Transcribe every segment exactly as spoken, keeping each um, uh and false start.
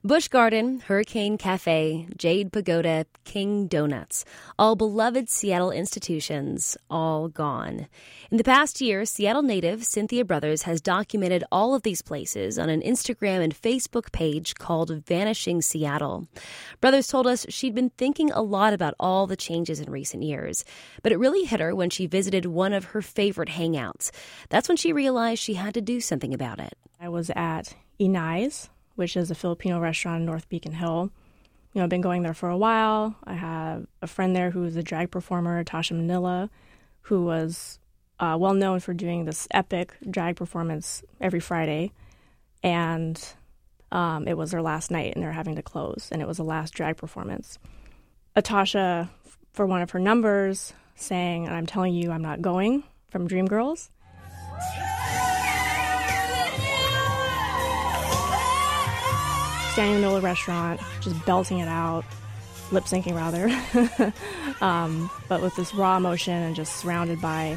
Busch Garden, Hurricane Cafe, Jade Pagoda, King Donuts, all beloved Seattle institutions, all gone. In the past year, Seattle native Cynthia Brothers has documented all of these places on an Instagram and Facebook page called Vanishing Seattle. Brothers told us she'd been thinking a lot about all the changes in recent years, but it really hit her when she visited one of her favorite hangouts. That's when she realized she had to do something about it. I was at Inay's, which is a Filipino restaurant in North Beacon Hill. You know, I've been going there for a while. I have a friend there who is a drag performer, Tasha Manila, who was uh, well known for doing this epic drag performance every Friday. And um, it was her last night, and they're having to close, and it was the last drag performance. Atasha, for one of her numbers, sang, "I'm telling you I'm not going," from Dreamgirls. Standing in the middle of the restaurant, just belting it out, lip syncing rather, um, but with this raw emotion and just surrounded by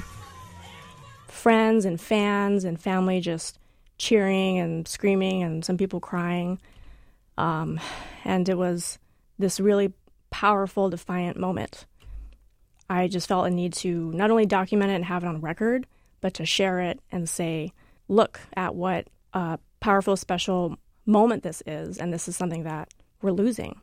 friends and fans and family just cheering and screaming and some people crying. Um, and it was this really powerful, defiant moment. I just felt a need to not only document it and have it on record, but to share it and say, look at what a powerful, special moment this is, and this is something that we're losing.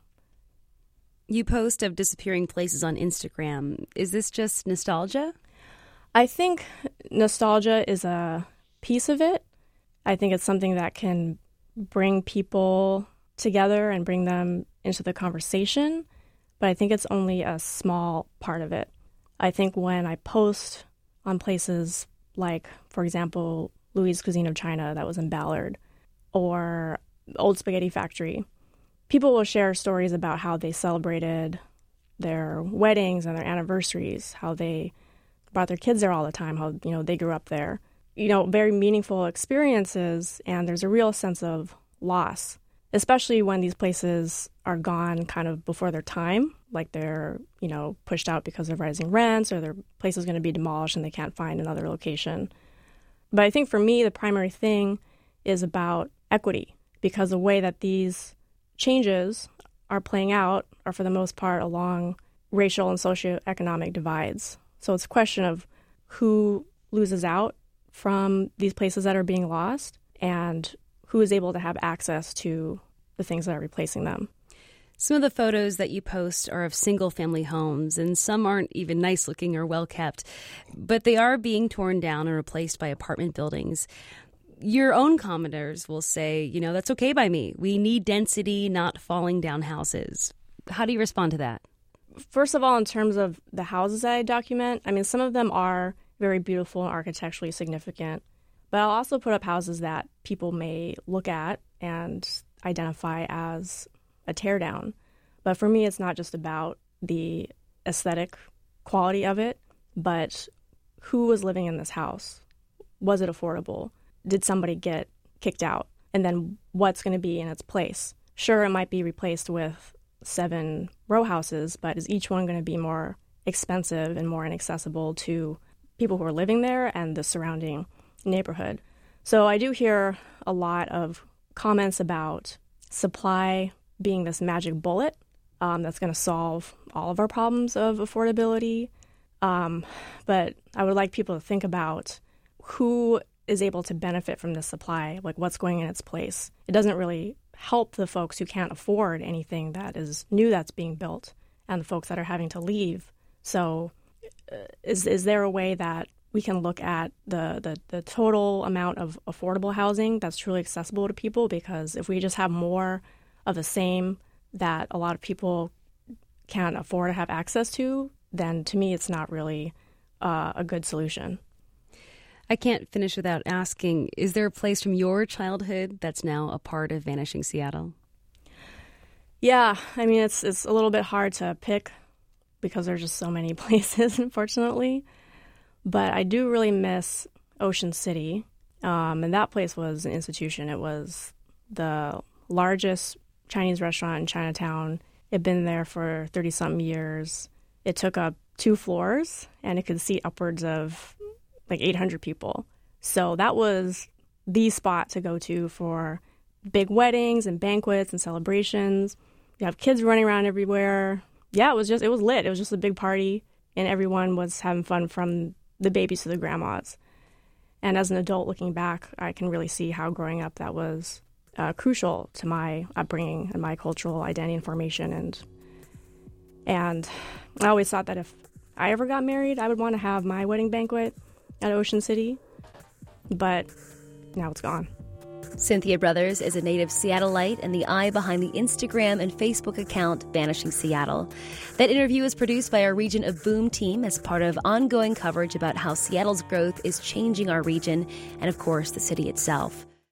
You post of disappearing places on Instagram. Is this just nostalgia? I think nostalgia is a piece of it. I think it's something that can bring people together and bring them into the conversation, but I think it's only a small part of it. I think when I post on places like, for example, Louis' Cuisine of China that was in Ballard, or Old Spaghetti Factory, people will share stories about how they celebrated their weddings and their anniversaries, how they brought their kids there all the time, how, you know, they grew up there. You know, very meaningful experiences, and there's a real sense of loss, especially when these places are gone kind of before their time, like they're, you know, pushed out because of rising rents, or their place is going to be demolished and they can't find another location. But I think for me, the primary thing is about equity, because the way that these changes are playing out are, for the most part, along racial and socioeconomic divides. So it's a question of who loses out from these places that are being lost and who is able to have access to the things that are replacing them. Some of the photos that you post are of single-family homes, and some aren't even nice-looking or well-kept, but they are being torn down and replaced by apartment buildings. Your own commenters will say, you know, that's okay by me. We need density, not falling down houses. How do you respond to that? First of all, in terms of the houses that I document, I mean, some of them are very beautiful and architecturally significant, but I'll also put up houses that people may look at and identify as a teardown. But for me, it's not just about the aesthetic quality of it, but who was living in this house? Was it affordable? Did somebody get kicked out? And then what's going to be in its place? Sure, it might be replaced with seven row houses, but is each one going to be more expensive and more inaccessible to people who are living there and the surrounding neighborhood? So I do hear a lot of comments about supply being this magic bullet um, that's going to solve all of our problems of affordability. Um, but I would like people to think about who is able to benefit from this supply, like what's going in its place. It doesn't really help the folks who can't afford anything that is new that's being built and the folks that are having to leave. So uh, is is there a way that we can look at the, the, the total amount of affordable housing that's truly accessible to people? Because if we just have more of the same that a lot of people can't afford to have access to, then to me it's not really uh, a good solution. I can't finish without asking, is there a place from your childhood that's now a part of Vanishing Seattle? Yeah, I mean, it's it's a little bit hard to pick because there's just so many places, unfortunately. But I do really miss Ocean City. Um, and that place was an institution. It was the largest Chinese restaurant in Chinatown. It had been there for thirty-something years. It took up two floors, and it could seat upwards of like eight hundred people. So that was the spot to go to for big weddings and banquets and celebrations. You have kids running around everywhere. Yeah, it was just, it was lit. It was just a big party, and everyone was having fun from the babies to the grandmas. And as an adult looking back, I can really see how growing up that was uh, crucial to my upbringing and my cultural identity and formation. And, and I always thought that if I ever got married, I would want to have my wedding banquet at Ocean City, but now it's gone. Cynthia Brothers is a native Seattleite and the eye behind the Instagram and Facebook account Vanishing Seattle. That interview is produced by our Region of Boom team as part of ongoing coverage about how Seattle's growth is changing our region and, of course, the city itself.